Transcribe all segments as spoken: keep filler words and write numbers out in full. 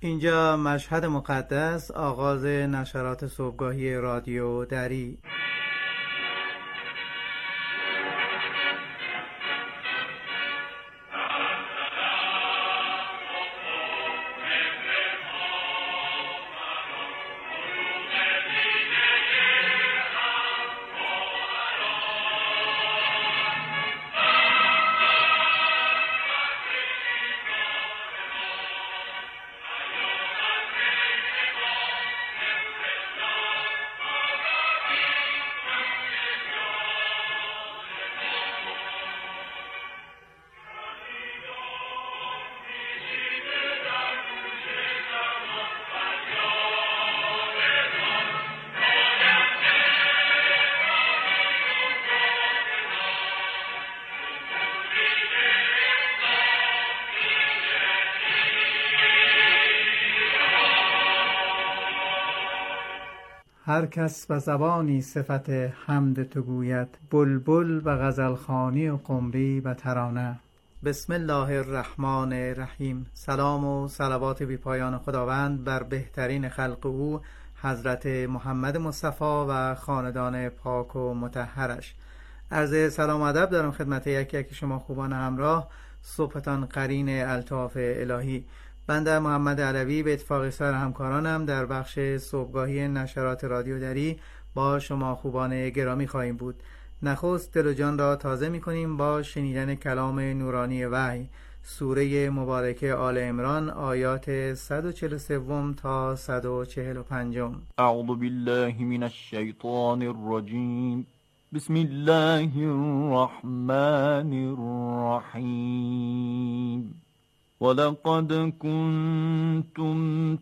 اینجا مشهد مقدس، آغاز نشرات صبحگاهی رادیو دری. هر کس به زبانی صفت حمد تو گوید، بلبل به غزلخوانی و قمری به ترانه. بسم الله الرحمن الرحیم. سلام و صلوات بی پایان خداوند بر بهترین خلق او حضرت محمد مصطفی و خاندان پاک و مطهرش. عرض سلام و ادب دارم خدمت یک یک شما خوبان همراه. صبحتان قرین الطاف الهی. بنده محمد علوی به اتفاق سایر همکارانم در بخش صبحگاهی نشرات رادیو دری با شما خوبان گرامی خواهیم بود. نخست دل و جان را تازه می کنیم با شنیدن کلام نورانی وحی، سوره مبارکه آل عمران، آیات صد و چهل و سه تا صد و چهل و پنج. اعوذ بالله من الشیطان الرجیم. بسم الله الرحمن الرحیم. وَلَقَدْ كُنْتُمْ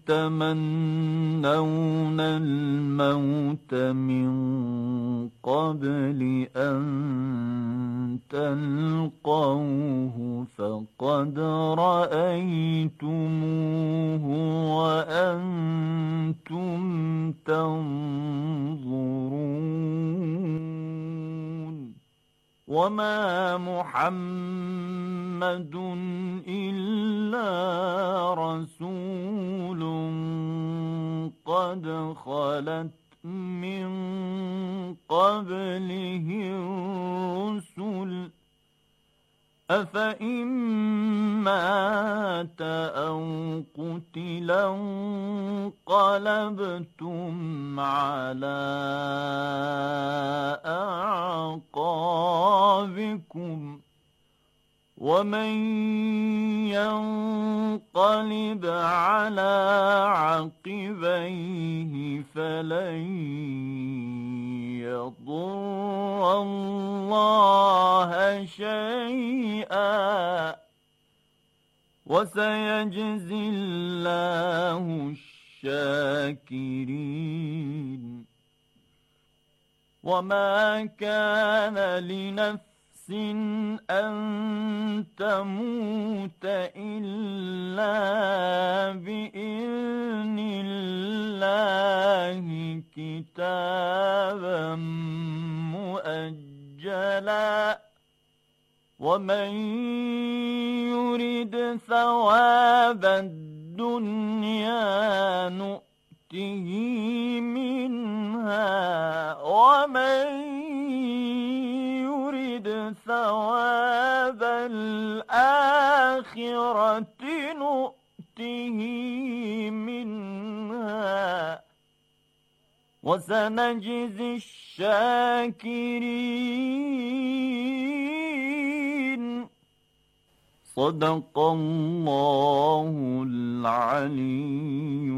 تَمَنَّوْنَ الْمَوْتَ مِنْ قَبْلِ أَنْ تَلْقَوْهُ فَقَدْ رَأَيْتُمُوهُ وَأَنْتُمْ تَنْظُرُونَ. وَمَا مُحَمَّدٌ إِلَّا رَسُولٌ قَدْ خَلَتْ مِنْ قَبْلِهِ الرُّسُلُ أَفَإِنْ مَاتَ أَوْ قُتِلَ انقَلَبْتُمْ عَلَى أَعْقَابِكُمْ وَمَنْ يَنقَلِبْ عَلَى عَقِبَيْهِ فَلَنْ يَضُرَّ اللَّهَ شَيْئًا وَسَيَجْزِي اللَّهُ الشَّاكِرِينَ. وَمَا كَانَ لِنَفْسٍ أَن تَمُوتَ إِلَّا بِإِذْنِ اللَّهِ كِتَابًا مُؤَجَّلًا. وَمَنْ يُرِدْ ثَوَابَ الدُّنْيَا نُؤْتِهِ مِنْهَا وَمَنْ يُرِدْ ثَوَابَ الْآخِرَةِ نُؤْتِهِ مِنْهَا وَسَنَجْزِي الشَّاكِرِينَ. صدق الله العلی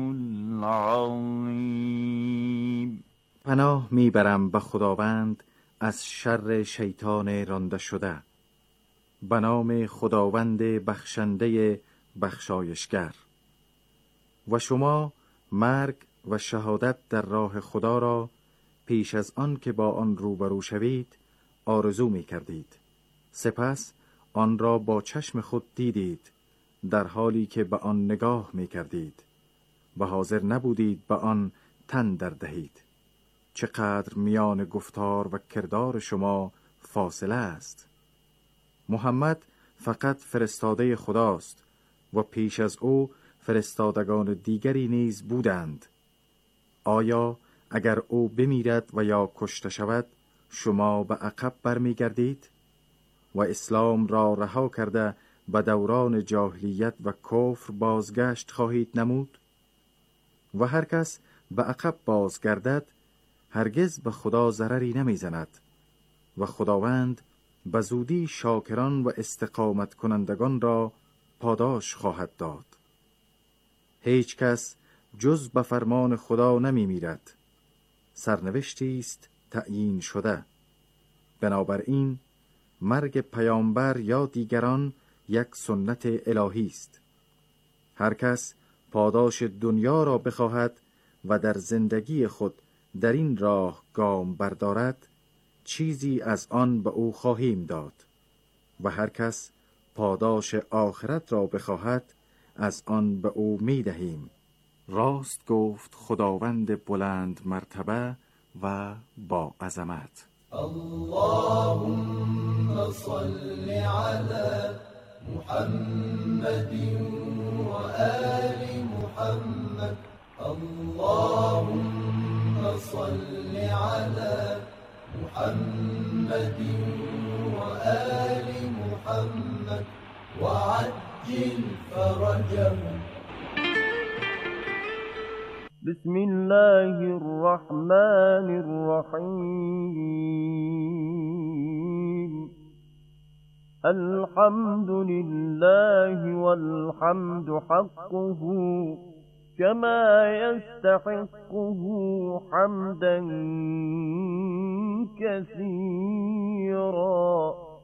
العظیم. پناه میبرم به خداوند از شر شیطان رانده شده. به نام خداوند بخشنده بخشایشگر. و شما مرگ و شهادت در راه خدا را پیش از آن که با آن روبرو شوید آرزو می کردید. سپس آن را با چشم خود دیدید در حالی که به آن نگاه می کردید و حاضر نبودید به آن تن در دهید. چقدر میان گفتار و کردار شما فاصله است. محمد فقط فرستاده خداست و پیش از او فرستادگان دیگری نیز بودند. آیا اگر او بمیرد و یا کشته شود شما به عقب برمیگردید و اسلام را رها کرده به دوران جاهلیت و کفر بازگشت خواهید نمود؟ و هر کس به عقب بازگردد هرگز به خدا ضرری نمیزند و خداوند به زودی شاکران و استقامت کنندگان را پاداش خواهد داد. هیچ کس جز به فرمان خدا نمی میرد. سرنوشتی است تعیین شده. بنابراین مرگ پیامبر یا دیگران یک سنت الهی است. هر کس پاداش دنیا را بخواهد و در زندگی خود در این راه گام بردارد چیزی از آن به او خواهیم داد و هر کس پاداش آخرت را بخواهد از آن به او می دهیم. راست گفت خداوند بلند مرتبه و با عظمت. اللهم صل على محمد و آل محمد. اللهم صل على محمد و آل محمد وعجل فرجهم. بسم الله الرحمن الرحيم. الحمد لله والحمد حقه كما يستحقه حمدا كثيرا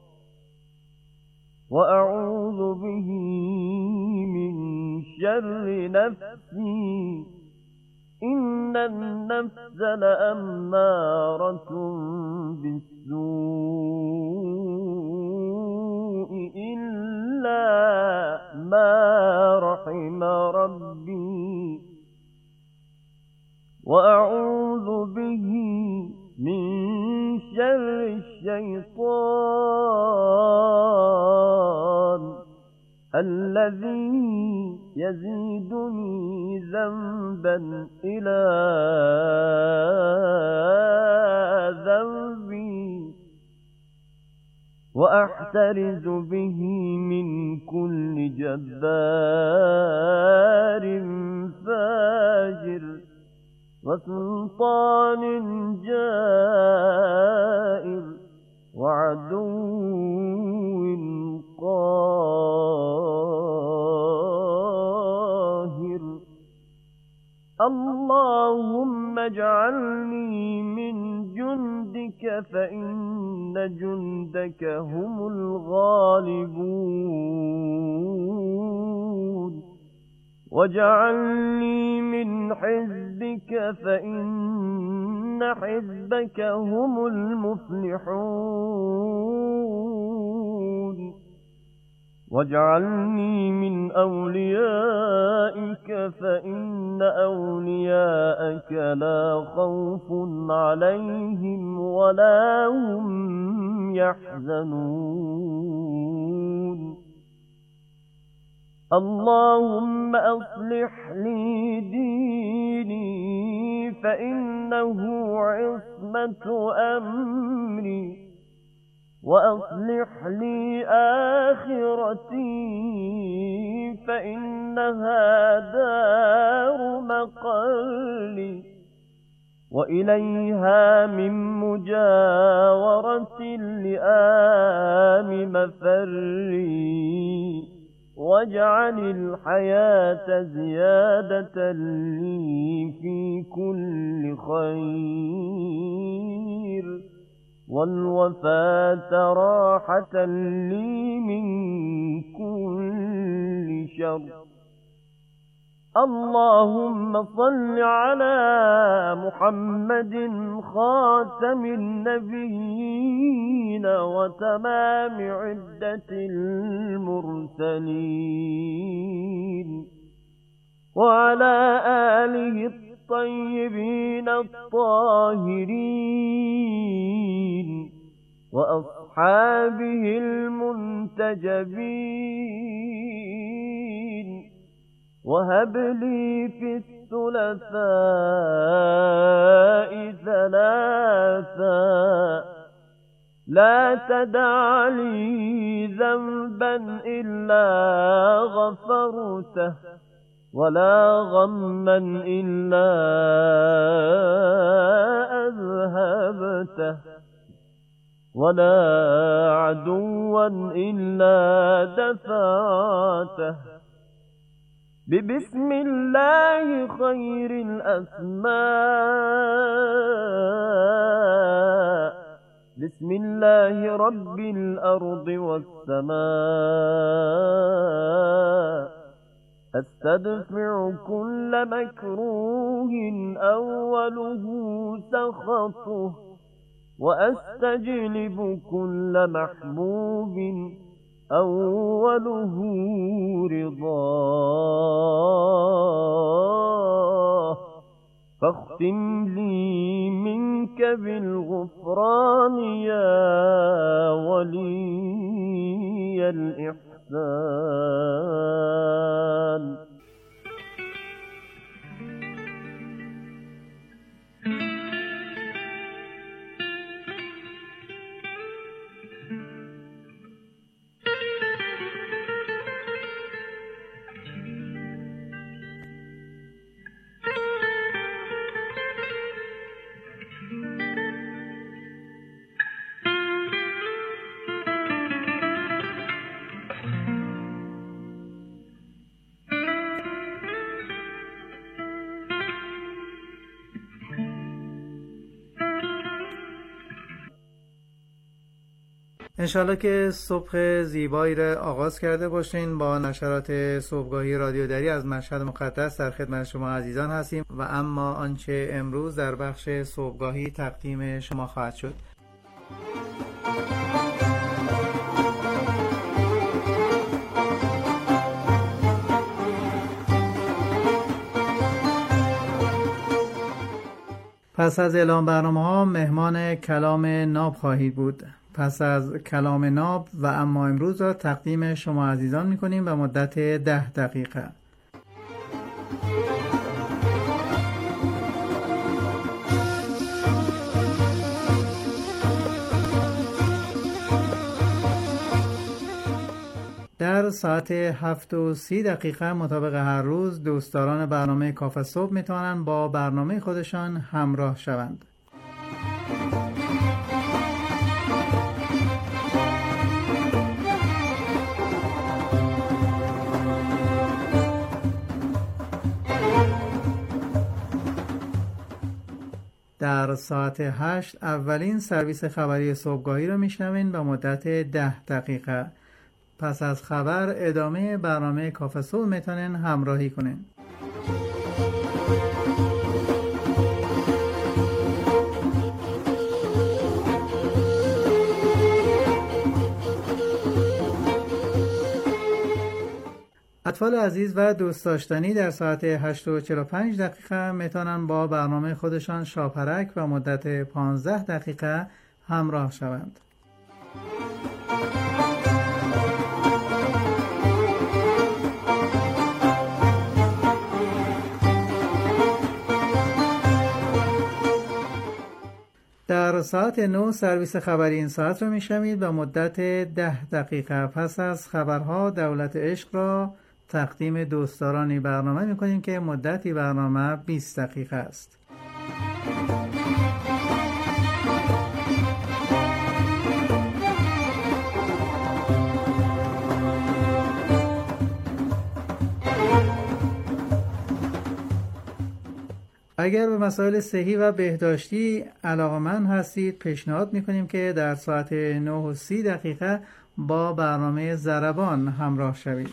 وأعوذ به من شر نفسي إن النفس لأمارة بالسوء إلا ما رحم ربي وأعوذ به من شر الشيطان الذي يزيدني ذنبا إلى ذنبي وأحترز به من كل جبار فاجر وسلطان جائر وعدو قاهر. اللهم اجعلني من جندك فإن جندك هم الغالبون واجعلني من حزبك فإن حزبك هم المفلحون واجعلني من أوليائك فإن أولياءك لا خوف عليهم ولا هم يحزنون. اللهم أصلح لي ديني فإنه عصمة أمري وأصلح لي آخرتي فإنها دار مقالي وإليها من مجاورة اللئام مفري واجعل الحياة زيادة لي في كل خير والوفاة راحة لي من كل شر. اللهم صل على محمد خاتم النبيين وتمام عدة المرسلين وعلى آله الطيبين الطاهرين وأصحابه المنتجبين وهب لي في الثلثاء ثلاثا لا تدع لي ذنبا إلا غفرته ولا غما إلا أذهبته ولا عدوا إلا دفعته ببسم الله خير الأسماء بسم الله رب الأرض والسماء أستدفع كل مكروه أوله سخطه وأستجلب كل محبوب أوله رضاه فاختم لي منك بالغفران يا ولي الإحسان. انشالله که صبح زیبایی را آغاز کرده باشین. با نشرات صبحگاهی رادیو دری از مشهد مقدس در خدمت شما عزیزان هستیم و اما آنچه امروز در بخش صبحگاهی تقدیم شما خواهد شد. پس از اعلام برنامه ها مهمان کلام ناب خواهید بود. پس از کلام ناب و اما امروز را تقدیم شما عزیزان می‌کنیم به مدت ده دقیقه. در ساعت هفت و سی دقیقه مطابق هر روز دوستداران برنامه کافه صبح میتوانند با برنامه خودشان همراه شوند. در ساعت هشت اولین سرویس خبری صبحگاهی را میشنوین به مدت ده دقیقه. پس از خبر ادامه برنامه کافه صبح میتونین همراهی کنین. اطفال عزیز و دوست داشتنی در ساعت هشت و چهل و پنج دقیقه میتونن با برنامه خودشان شاپرک و مدت پانزده دقیقه همراه شوند. در ساعت نه سرویس خبری این ساعت رو میشنوید به مدت ده دقیقه. پس از خبرها دولت عشق را تقدیم دوستدارانی برنامه میکنیم که مدتی برنامه بیست دقیقه است. اگر به مسائل صحی و بهداشتی علاقه‌مند هستید پیشنهاد میکنیم که در ساعت نه و سی دقیقه با برنامه ضربان همراه شوید.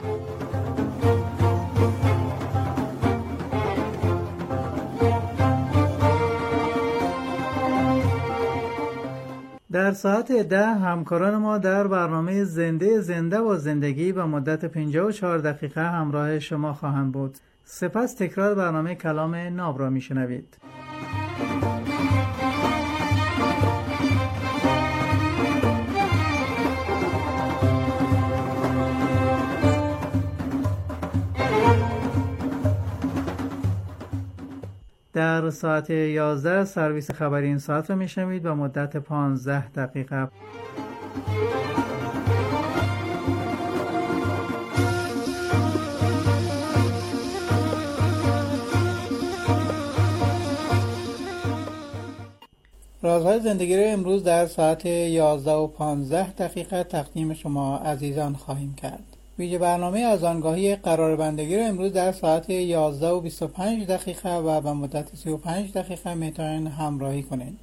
در ساعت ده همکاران ما در برنامه زنده زنده و زندگی به مدت پنجاه و چهار دقیقه همراه شما خواهند بود. سپس تکرار برنامه کلام ناب را میشنوید. در ساعت یازده سرویس خبری این ساعت رو میشنوید و مدت پانزده دقیقه. رازهای زندگی رو امروز در ساعت یازده و پانزده دقیقه تقدیم شما عزیزان خواهیم کرد. ویژه برنامه از آنگاهی قرار بندگی رو امروز در ساعت یازده و بیست و پنج دقیقه و به مدت سی و پنج دقیقه میتونین همراهی کنین.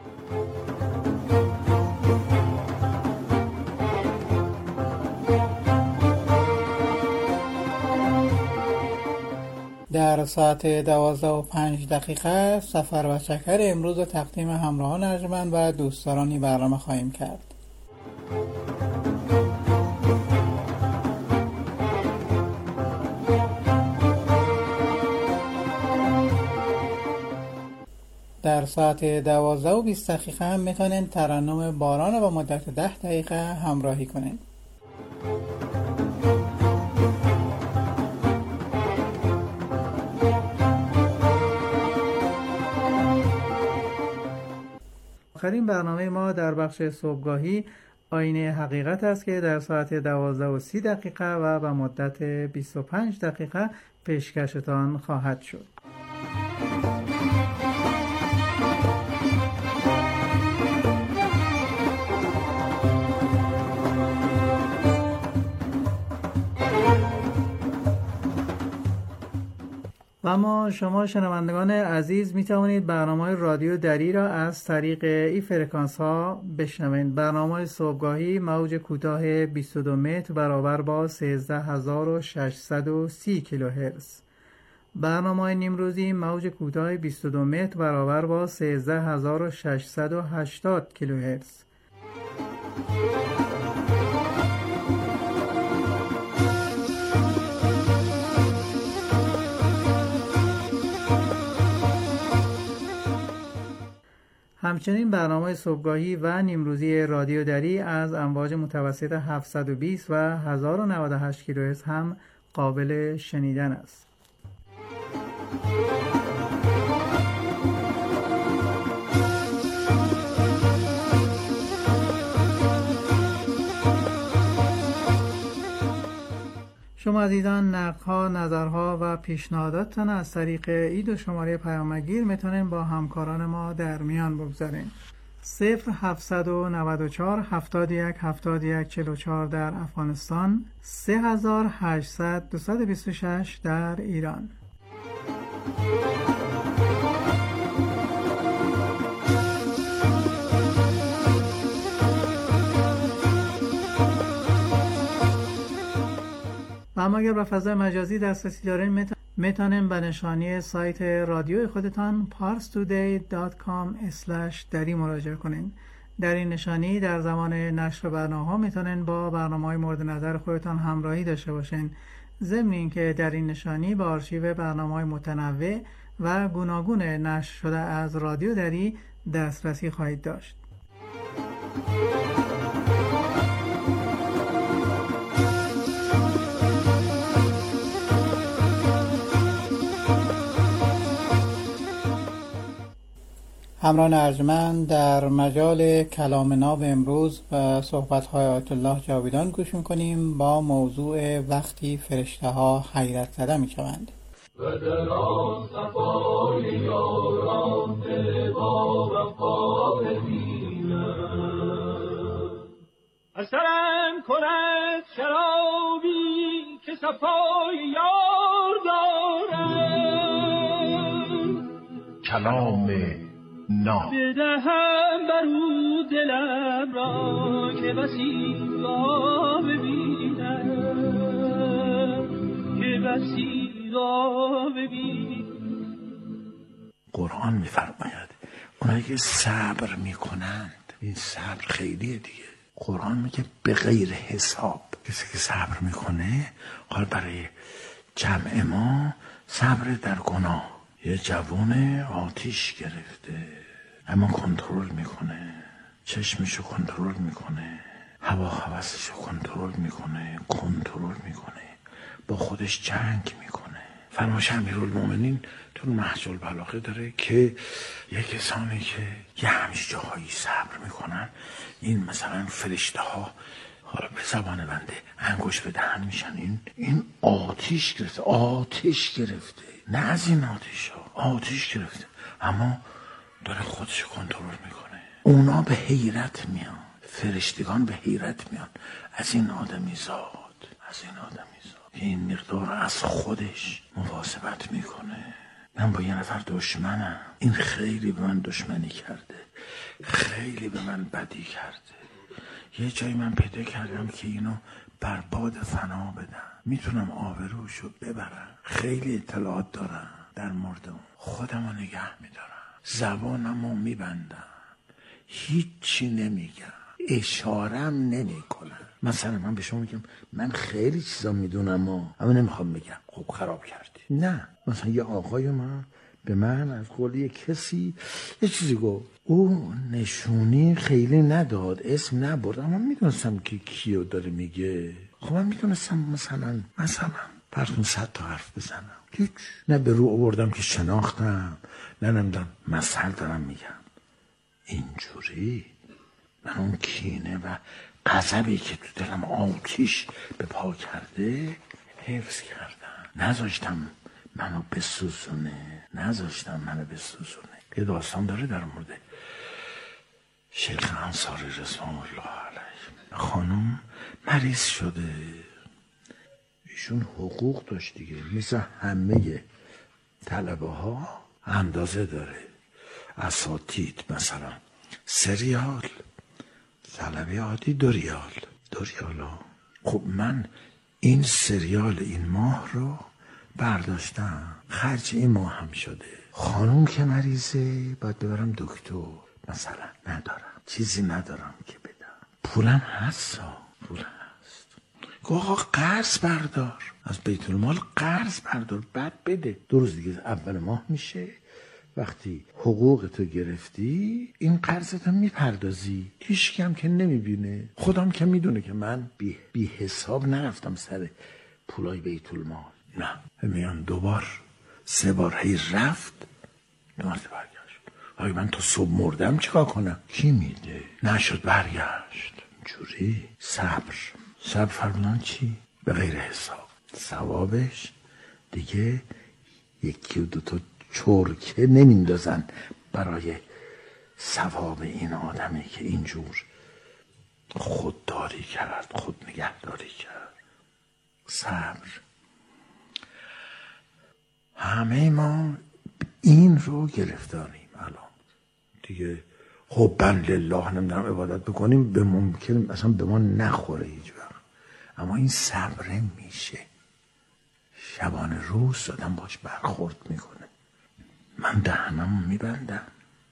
در ساعت دوازده و پنج دقیقه سفر و چکر امروز رو تقدیم همراهان ارجمند و دوستدارانی برنامه خواهیم کرد. در ساعت دوازده و بیست دقیقه هم میتونین ترنم باران با مدت ده دقیقه همراهی کنین. آخرین برنامه ما در بخش صبحگاهی آینه حقیقت است که در ساعت دوازده و سی دقیقه و به مدت بیست و پنج دقیقه پیشکشتان خواهد شد. و اما شما شنوندگان عزیز می توانید برنامه رادیو دری را از طریق این فرکانس ها بشنوید. برنامه صبحگاهی موج کوتاه بیست و دو متر برابر با سیزده هزار و ششصد و سی کیلوهرتز. برنامه نیمروزی موج کوتاه بیست و دو متر برابر با سیزده هزار و ششصد و هشتاد کیلوهرتز. همچنین برنامه صبحگاهی و نیمروزی رادیو دری از امواج متوسط هفتصد و بیست و هزار و نود و هشت کیلوهرتز هم قابل شنیدن است. شما عزیزان نقدها، نظرها و پیشنهاداتتان از طریق این دو شماره پیامگیر میتونین با همکاران ما در میان بگذارین. صفر هفتصد و نود و چهار هفتاد و یک هفتاد و یک چهل و چهار در افغانستان، سه هزار و هشتصد دویست و بیست و شش در ایران. و اما اگر به فضای مجازی دسترسی دارین میتونین به نشانی سایت رادیو خودتان پارس تودی دات کام اسلش دری مراجعه کنین. در این نشانی در زمان نشر برنامه ها میتونین با برنامه های مورد نظر خودتان همراهی داشته باشین. ضمن اینکه در این نشانی به آرشیو برنامه های متنوع و گوناگون نشر شده از رادیو دری دسترسی خواهید داشت. همراهان ارجمند، در مجال کلام ناب امروز و صحبت‌های آیت الله جاویدان گوش می‌کنیم با موضوع وقتی فرشته‌ها حیرت زده می‌شوند. و در آن صفای یاران با وفا ببینم، اثرم کند شرابی که صفای یار دارم، کلام ناب بدهم برو دلم را که بسی را ببینم، که بسی را ببینم. قرآن میفرماید اونایی که صبر میکنند، این صبر خیلیه دیگه. قرآن میگه به غیر حساب. کسی که صبر میکنه، حال برای جمع ما صبر در گناه، یه جوون آتیش گرفته اما کنترل میکنه، چشمشو کنترل میکنه، هوا هوسشو کنترل میکنه، کنترل میکنه، با خودش جنگ میکنه، فرمایش امیرالمومنین تو نهج البلاغه داره که یک کسانی که یه همیشه جاهایی صبر میکنن، این مثلا فرشته ها حالا به زبان بنده انگوش به دهن میشن، این این آتیش گرفته، آتیش گرفته، نه از این آتیش ها، آتیش گرفته، اما داره خودش کنترل میکنه. اونا به حیرت میان، فرشتگان به حیرت میان از این آدمی زاد، از این آدمی زاد که این مقدار از خودش مواظبت میکنه. من با یه نفر دشمنم، این خیلی به من دشمنی کرده، خیلی به من بدی کرده، یه جایی من پیدا کردم که اینو برباد فنا بدم، میتونم آبروشو ببرم، خیلی اطلاعات دارم در مورد اون، خودمو نگه میدارم، زبانمو میبندم، هیچی نمیگم، اشارم نمی کنم. مثلا من به شما میگم من خیلی چیزا میدونم اما نمیخوام بگم، خب خراب کردی. نه، مثلا یه آقای من به من از قول یه کسی یه چیزی گفت، او نشونی خیلی نداد، اسم نبرد، اما میدونستم که کیو داره میگه. خب من میدونستم مثلا مثلا براتون صد تا حرف بزنم، هیچ، نه به رو آوردم که شناختم، نه نمیدونم مثل دارم میگم. اینجوری من اون کینه و غضبی که تو دلم آتیش به پا کرده حفظ کردم، نذاشتم منو بسوزونه، نذاشتم منو بسوزونه. یه داستان داره در مورد شیخ انصاری رضوان الله علیه. خانم مریض شده، ایشون حقوق داشت دیگه، مثل همه طلبه ها اندازه داره، اساتید مثلا سه ریال، طلبه عادی دو ریال، دو ریال ها. خب من این سه ریال این ماه رو برداشتم، خرج این ماه هم شده. خانم که مریضه باید ببرم دکتر، مثلا ندارم، چیزی ندارم که بدم، پولم هست ها، پول هست. آقا قرض بردار، از بیت المال قرض بردار، بعد بده، دو روز دیگه اول ماه میشه، وقتی حقوق تو گرفتی این قرضتو میپردازی. هیچ کم که نمیبینه، خودم که میدونه که من بی, بی حساب نرفتم سر پولای بیت المال. نه، میان دوبار سه بار هی رفت، دو مرتبه برگشت. آیا من تا صبح مردم چیکار کنم؟ کی میده؟ نشد برگشت. اینجوری صبر، صبر فرمودن چی؟ به غیر حساب. ثوابش دیگه یکی و دوتا چرکه نمیندازن برای ثواب این آدمی که اینجور خودداری کرد، خود نگهداری کرد. صبر. همه ما این رو گرفتاریم الان دیگه. حبا لله نمیدونم عبادت بکنیم، به ممکن مثلا به ما نخوره هیچ وقت، اما این صبر میشه. شبانه روز آدم باش برخورد میکنه. من دهنمو میبندم،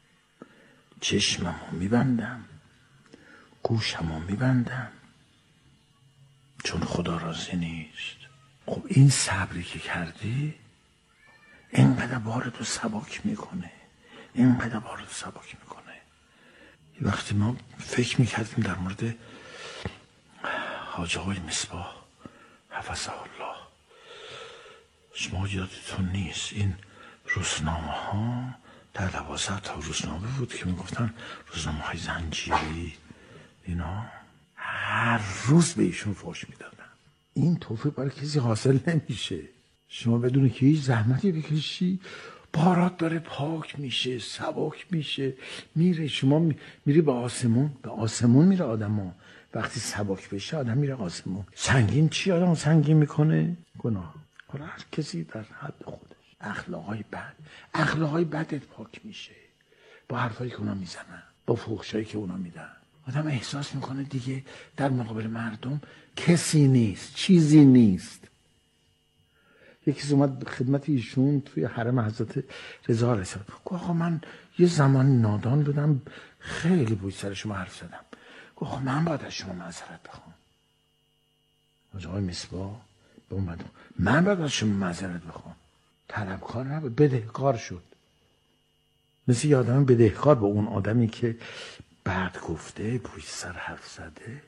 چشممو میبندم، گوشمو میبندم، چون خدا راضی نیست. خب این صبری که کردی اینقدر بارتو سبک میکنه، اینقدر بارتو سبک میکنه. وقتی ما فکر میکردیم در مورد حاج آقای مصباح حفظه الله، شما یادتون نیست این روزنامه ها در دوازده تا روزنامه بود که میگفتن روزنامه های زنجیری، اینا هر روز به ایشون فحش میدادن. این توفیق برای کسی حاصل نمیشه. شما بدون که هیچ زحمتی بکشی بارات داره پاک میشه، سبک میشه، میره. شما میری به آسمون، به آسمون میره آدم ها. وقتی سبک بشه آدم میره آسمون. سنگین چی آدم سنگین میکنه؟ گناه. حالا هر کسی در حد خودش. اخلاقای بد، اخلاقای بدت پاک میشه با حرفایی که اونا میزنن، با فحشایی که اونا میدن. آدم احساس میکنه دیگه در مقابل مردم کسی نیست، چیزی نیست. یکی اومد خدمت ایشون توی حرم حضرت رضا علیه السلام، گفت آقا من یه زمان نادان بودم، خیلی بود سر شما حرف زدم. گفت آقا من باید از شما معذرت بخوام. آقای مصباح به اون مردم، من باید از شما معذرت بخوام. طلبکار نبود، بدهکار شد. مثل یه آدم بدهکار به اون آدمی که بعد گفته، پشت سر حرف زده،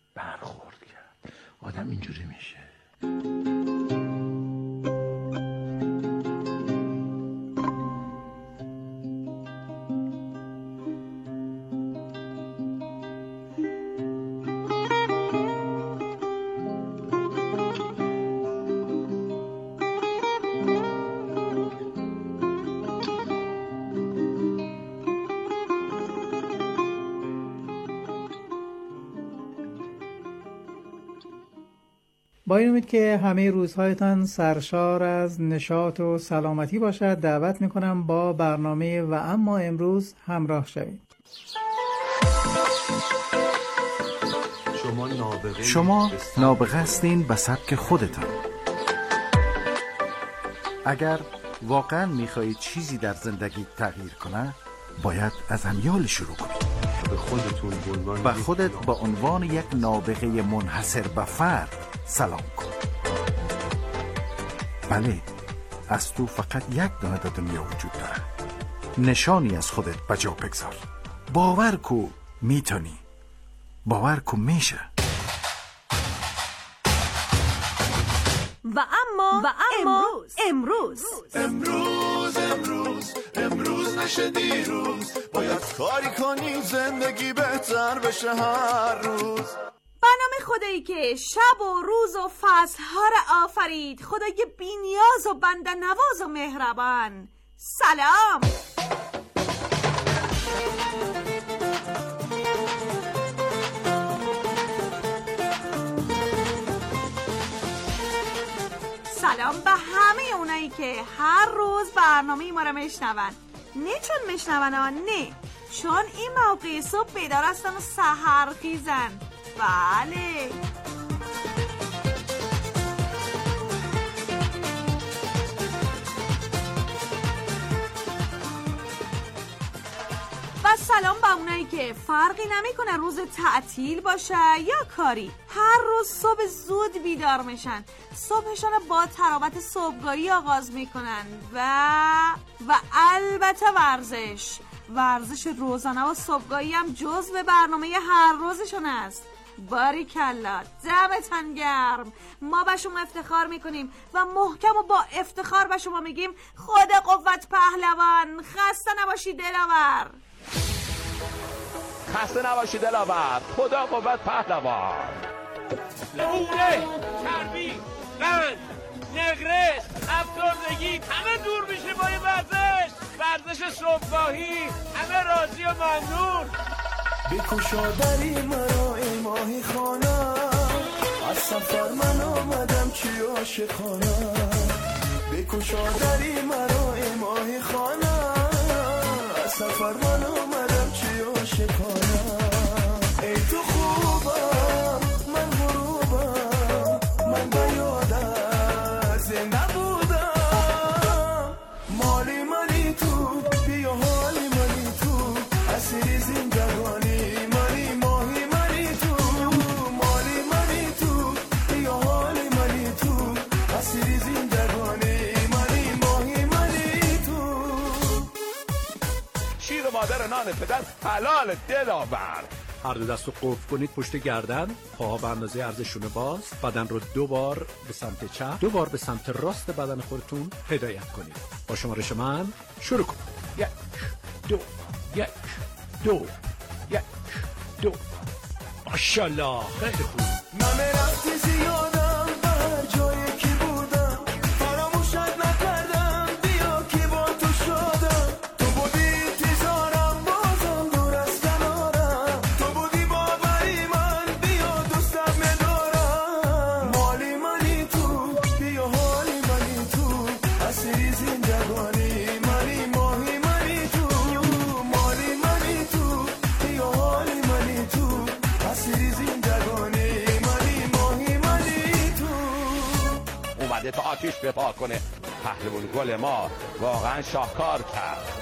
برخورد کرد. آدم اینجوری میشه. با این امید که همه روزهایتان سرشار از نشاط و سلامتی باشد، دعوت میکنم با برنامه و اما امروز همراه شوید. شما نابغه شما نابغه هستین به سبک خودتان. اگر واقعا میخواهید چیزی در زندگی تغییر کنه، باید از امیال شروع کنید. به خودتون به خودت با عنوان یک نابغه منحصر به فرد سلام کن. بله، از تو فقط یک دانه در دنیا وجود داره. نشانی از خودت به جا بگذار. باور کو میتونی. باور کو میشه. و اما و اما امروز امروز امروز امروز نشه دیروز، باید کاری کنیم زندگی بهتر بشه هر روز. برنامه خدایی که شب و روز و فصلها را آفرید، خدای بی‌نیاز و بنده نواز و مهربان. سلام. سلام به همه اونایی که هر روز برنامه ما رو میشنون. نه چون میشنون ها، نه چون این موقع صبح بیدار هستن و سحر خیزن. بله، و سلام به اونایی که فرقی نمیکنه روز تعطیل باشه یا کاری، هر روز صبح زود بیدار میشن، صبحشان با تراوت صبحگاهی آغاز میکنن و و البته ورزش ورزش روزانه و صبحگاهی هم جزو برنامه هر روزشون است. باریکلا، دمتن گرم. ما به شما افتخار میکنیم و محکم و با افتخار به شما میگیم خدا قوت پهلوان. خسته نباشی دلاور. خسته نباشی دلاور. خدا قوت پهلوان. لحوله، چربی، قند، نقرس، افسردگی همه دور میشه با این ورزش. ورزش صبحگاهی، همه راضی و ممنون. بکشا دری مرا ای ماهی خانم، از سفر من آمدم چی عاشقانم. بکشا دری مرا ای ماهی خانم، از سفر من آمدم چی عاشقانم. ای تو خوبم من غروبم، من بیادم زنده بودم. مالی مالی تو بیا حالی مالی تو، اسیری زندگانی مالی ماهی مالی تو. مالی مالی تو بیا حالی مالی تو، اسیری زندگانی مالی ماهی مالی تو. شیر مادر نان پدر حلال دلاور. هر دو دست رو قفل کنید پشت گردن، پاها به اندازه عرض شونه باز، بدن رو دو بار به سمت چپ، دو بار به سمت راست بدن خودتون هدایت کنید. با شمارش من شروع کنید. یک دو یک دو یک دو. ماشاءالله، خیلی خوب. من رفتی زیادم بر جایی که بودم، فراموشت نکردم بیا که با تو شدم. تو بودی انتظارم بازم دور از کنارم، تو بودی باوری من بیا دوستم میدارم. مالی مالی تو بیا حالی مالی تو، اسیری زندگانی مالی ماهی مالی تو. مالی مالی تو بیا حالی مالی تو، اسیری زندگانی مالی ماهی مالی تو. اومده تا آتیش بپا کنه. پهلوان گل ما واقعا شاهکار کرد.